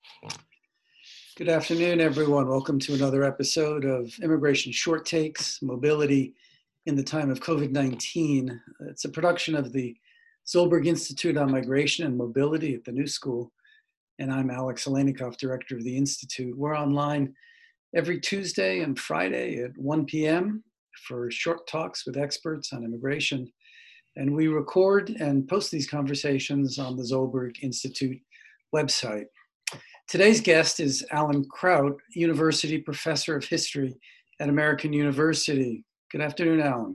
Good afternoon, everyone. Welcome to another episode of Immigration Short Takes, Mobility in the Time of COVID-19. It's a production of the Zolberg Institute on Migration and Mobility at the New School. And I'm Alex Alenikoff, Director of the Institute. We're online every Tuesday and Friday at 1 p.m. for short talks with experts on immigration. And we record and post these conversations on the Zolberg Institute website. Today's guest is Alan Kraut, University Professor of History at American University. Good afternoon, Alan.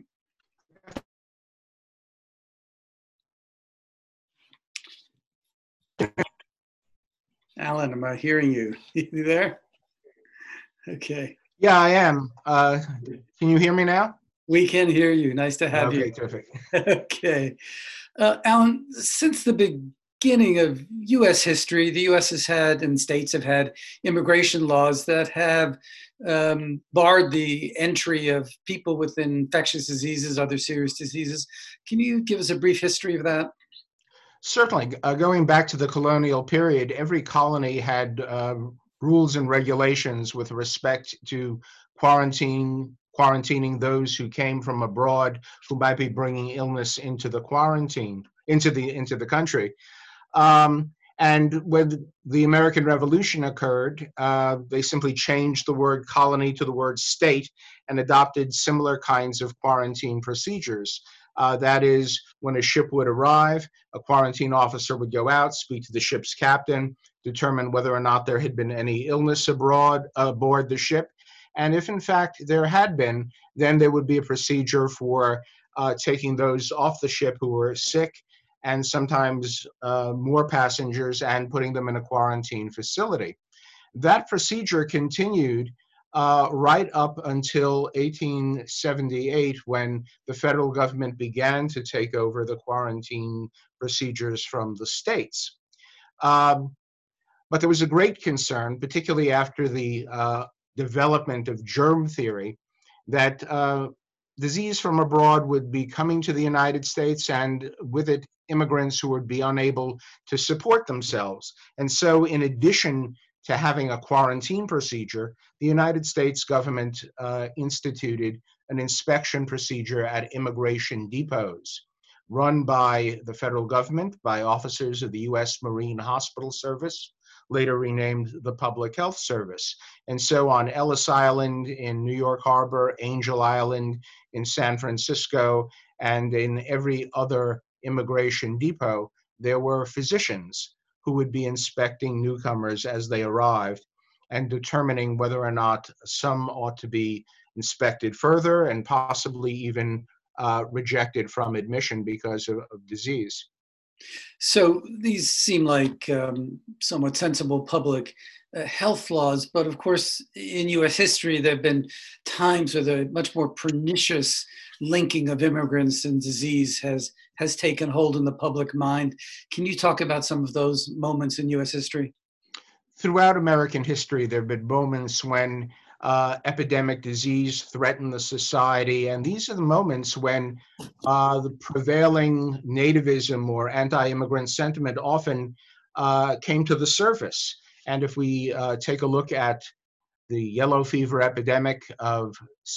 Alan, am I hearing you? You there? Okay. Yeah, I am. Can you hear me now? We can hear you. Nice to have you. Okay, terrific. Okay. Alan, since the beginning of U.S. history, the U.S. has had and states have had immigration laws that have barred the entry of people with infectious diseases, other serious diseases. Can you give us a brief history of that? Certainly. Going back to the colonial period, every colony had rules and regulations with respect to quarantining those who came from abroad who might be bringing illness into the into the country. And when the American Revolution occurred, they simply changed the word colony to the word state and adopted similar kinds of quarantine procedures. That is, when a ship would arrive, a quarantine officer would go out, speak to the ship's captain, determine whether or not there had been any illness aboard the ship. And if in fact there had been, then there would be a procedure for taking those off the ship who were sick, and sometimes more passengers, and putting them in a quarantine facility. That procedure continued right up until 1878, when the federal government began to take over the quarantine procedures from the states. But there was a great concern, particularly after the development of germ theory, that disease from abroad would be coming to the United States, and with it, immigrants who would be unable to support themselves. And so, in addition to having a quarantine procedure, the United States government instituted an inspection procedure at immigration depots run by the federal government, by officers of the U.S. Marine Hospital Service, later renamed the Public Health Service. And so on Ellis Island in New York Harbor, Angel Island in San Francisco, and in every other immigration depot, there were physicians who would be inspecting newcomers as they arrived and determining whether or not some ought to be inspected further and possibly even rejected from admission because of disease. So these seem like somewhat sensible public health laws, but of course, in U.S. history, there have been times where the much more pernicious linking of immigrants and disease has taken hold in the public mind. Can you talk about some of those moments in U.S. history? Throughout American history, there have been moments when epidemic disease threatened the society, and these are the moments when the prevailing nativism or anti-immigrant sentiment often came to the surface. And if we take a look at the yellow fever epidemic of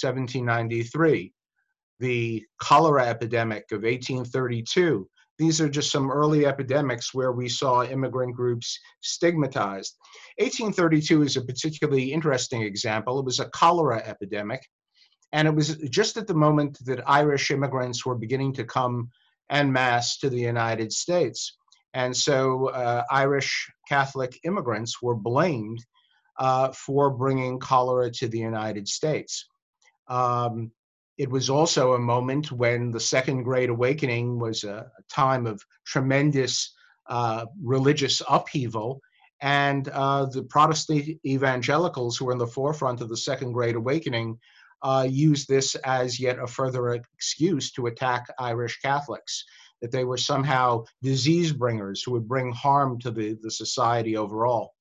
1793, the cholera epidemic of 1832, these are just some early epidemics where we saw immigrant groups stigmatized. 1832 is a particularly interesting example. It was a cholera epidemic, and it was just at the moment that Irish immigrants were beginning to come en masse to the United States. And so Irish Catholic immigrants were blamed for bringing cholera to the United States. It was also a moment when the Second Great Awakening was a time of tremendous religious upheaval, and the Protestant evangelicals who were in the forefront of the Second Great Awakening used this as yet a further excuse to attack Irish Catholics, that they were somehow disease bringers who would bring harm to the society overall.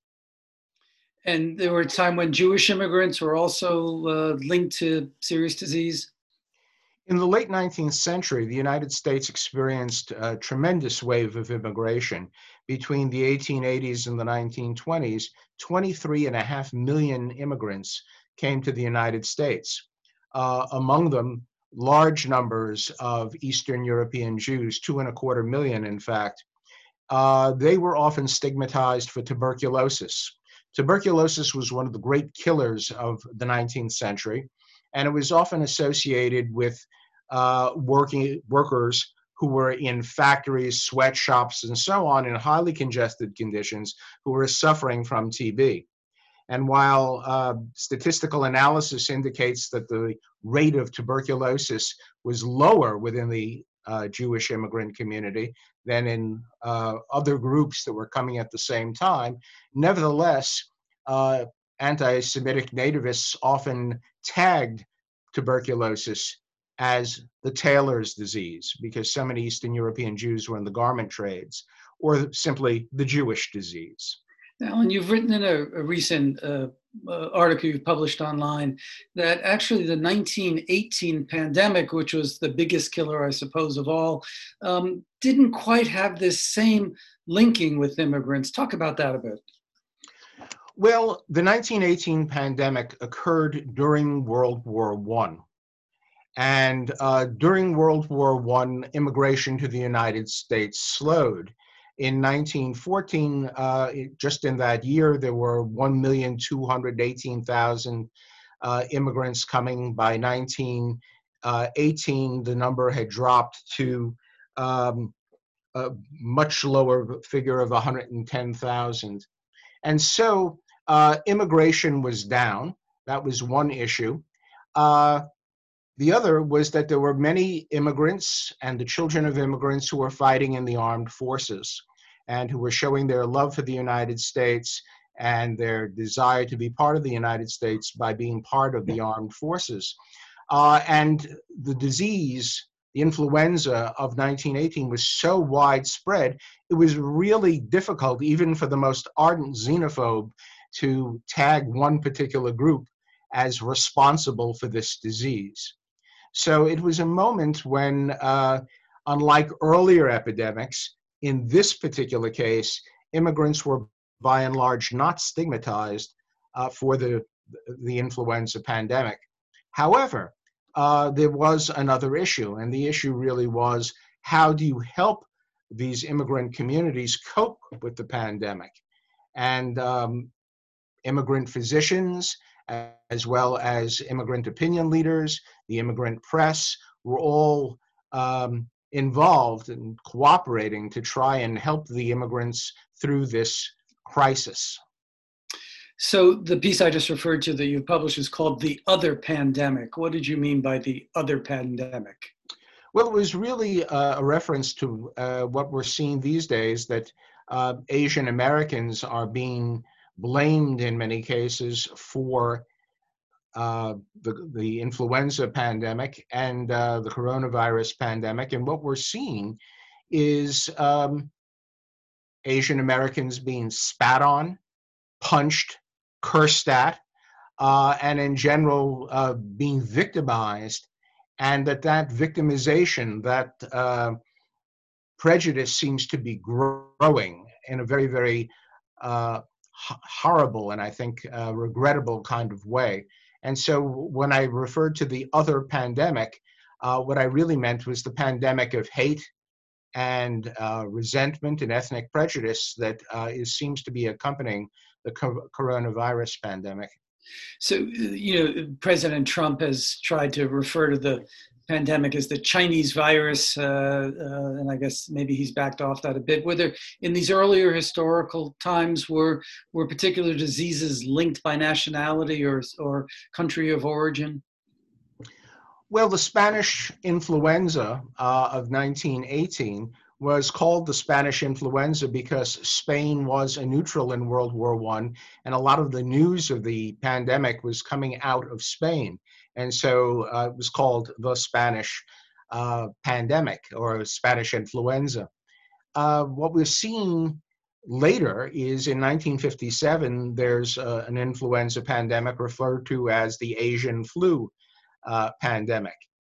And there were a time when Jewish immigrants were also linked to serious disease? In the late 19th century, the United States experienced a tremendous wave of immigration. Between the 1880s and the 1920s, 23.5 million immigrants came to the United States. Among them, large numbers of Eastern European Jews, 2.25 million, in fact. They were often stigmatized for tuberculosis. Tuberculosis was one of the great killers of the 19th century, and it was often associated with workers who were in factories, sweatshops, and so on in highly congested conditions who were suffering from TB. And while statistical analysis indicates that the rate of tuberculosis was lower within the Jewish immigrant community than in other groups that were coming at the same time, nevertheless, anti-Semitic nativists often tagged tuberculosis as the tailor's disease because so many Eastern European Jews were in the garment trades, or simply the Jewish disease. Now, and you've written in a recent article you've published online that actually the 1918 pandemic, which was the biggest killer, I suppose, of all, didn't quite have this same linking with immigrants. Talk about that a bit. Well, the 1918 pandemic occurred during World War I. And during World War I, immigration to the United States slowed. In 1914, just in that year, there were 1,218,000 immigrants coming. By 1918, the number had dropped to a much lower figure of 110,000. And so immigration was down. That was one issue. The other was that there were many immigrants and the children of immigrants who were fighting in the armed forces and who were showing their love for the United States and their desire to be part of the United States by being part of the armed forces. And the disease, the influenza of 1918, was so widespread, it was really difficult, even for the most ardent xenophobe, to tag one particular group as responsible for this disease. So it was a moment when, unlike earlier epidemics, in this particular case, immigrants were by and large not stigmatized for the influenza pandemic. However, there was another issue, and the issue really was, how do you help these immigrant communities cope with the pandemic? And immigrant physicians, as well as immigrant opinion leaders, the immigrant press, were all involved in cooperating to try and help the immigrants through this crisis. So the piece I just referred to that you published is called The Other Pandemic. What did you mean by the other pandemic? Well, it was really a reference to what we're seeing these days, that Asian Americans are being blamed in many cases for the influenza pandemic and the coronavirus pandemic. And what we're seeing is Asian Americans being spat on, punched, cursed at, and in general being victimized, and that victimization, that prejudice seems to be growing in a very, very horrible and I think regrettable kind of way. And so when I referred to the other pandemic, what I really meant was the pandemic of hate and resentment and ethnic prejudice that seems to be accompanying the coronavirus pandemic. So, President Trump has tried to refer to the pandemic as the Chinese virus, and I guess maybe he's backed off that a bit. Were there, in these earlier historical times, were particular diseases linked by nationality or country of origin? Well, the Spanish influenza of 1918 was called the Spanish influenza because Spain was a neutral in World War I, and a lot of the news of the pandemic was coming out of Spain. And so it was called the Spanish pandemic or Spanish influenza. What we're seeing later is in 1957, there's an influenza pandemic referred to as the Asian flu pandemic.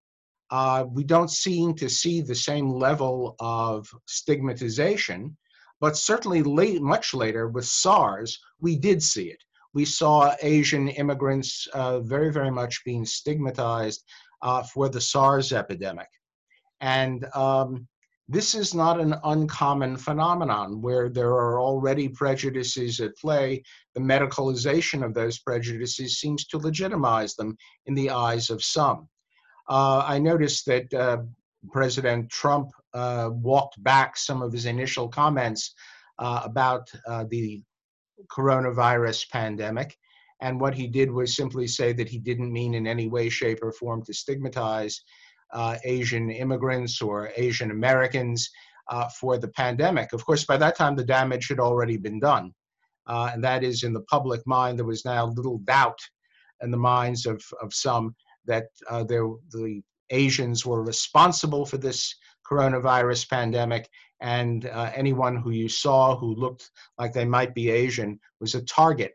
We don't seem to see the same level of stigmatization, but certainly much later with SARS, we did see it. We saw Asian immigrants very, very much being stigmatized for the SARS epidemic. And this is not an uncommon phenomenon where there are already prejudices at play. The medicalization of those prejudices seems to legitimize them in the eyes of some. I noticed that President Trump walked back some of his initial comments about the coronavirus pandemic. And what he did was simply say that he didn't mean in any way, shape, or form to stigmatize Asian immigrants or Asian Americans for the pandemic. Of course, by that time, the damage had already been done. And that is, in the public mind, there was now little doubt in the minds of some that the Asians were responsible for this coronavirus pandemic, and anyone who you saw who looked like they might be Asian was a target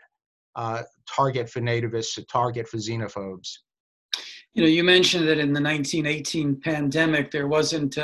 for nativists, a target for xenophobes. You know, you mentioned that in the 1918 pandemic, there wasn't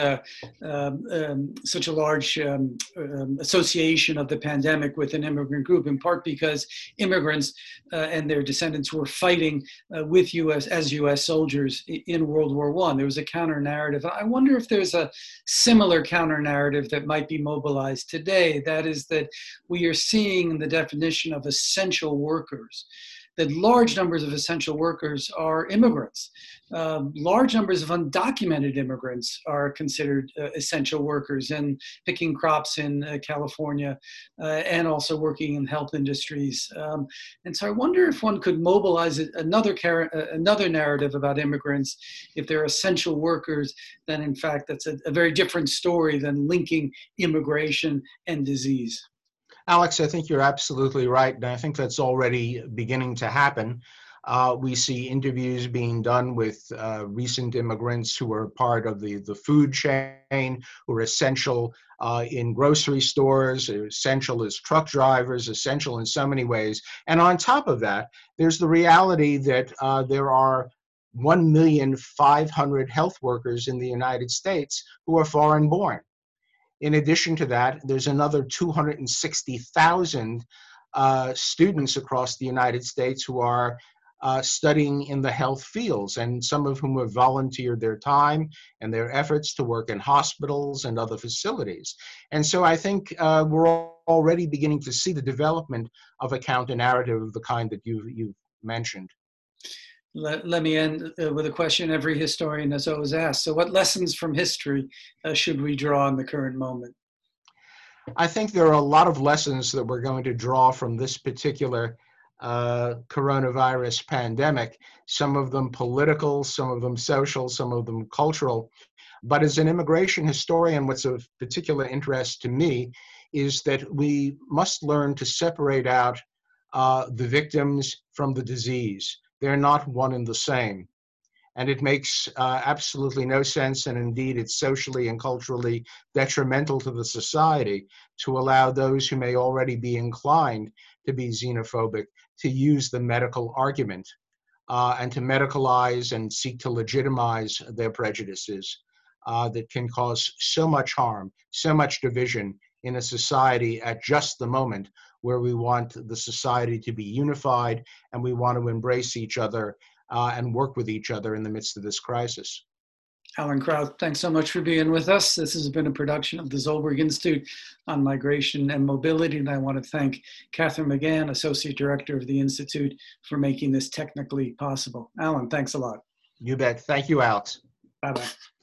such a large association of the pandemic with an immigrant group, in part because immigrants and their descendants were fighting with U.S. soldiers in World War I. There was a counter narrative. I wonder if there's a similar counter narrative that might be mobilized today. That is that we are seeing the definition of essential workers, that large numbers of essential workers are immigrants. Large numbers of undocumented immigrants are considered essential workers and picking crops in California and also working in health industries. And so I wonder if one could mobilize another narrative about immigrants, if they're essential workers, then in fact that's a very different story than linking immigration and disease. Alex, I think you're absolutely right, and I think that's already beginning to happen. We see interviews being done with recent immigrants who are part of the food chain, who are essential in grocery stores, essential as truck drivers, essential in so many ways. And on top of that, there's the reality that there are 1,500,000 health workers in the United States who are foreign born. In addition to that, there's another 260,000 students across the United States who are studying in the health fields, and some of whom have volunteered their time and their efforts to work in hospitals and other facilities. And so I think we're already beginning to see the development of a counter-narrative of the kind that you've mentioned. Let me end with a question every historian has always asked. So what lessons from history should we draw in the current moment? I think there are a lot of lessons that we're going to draw from this particular coronavirus pandemic, some of them political, some of them social, some of them cultural. But as an immigration historian, what's of particular interest to me is that we must learn to separate out the victims from the disease. They're not one and the same. And it makes absolutely no sense, and indeed it's socially and culturally detrimental to the society to allow those who may already be inclined to be xenophobic to use the medical argument and to medicalize and seek to legitimize their prejudices that can cause so much harm, so much division in a society at just the moment where we want the society to be unified and we want to embrace each other and work with each other in the midst of this crisis. Alan Kraut, thanks so much for being with us. This has been a production of the Zolberg Institute on Migration and Mobility, and I want to thank Catherine McGann, Associate Director of the Institute, for making this technically possible. Alan, thanks a lot. You bet. Thank you, Alex. Bye-bye.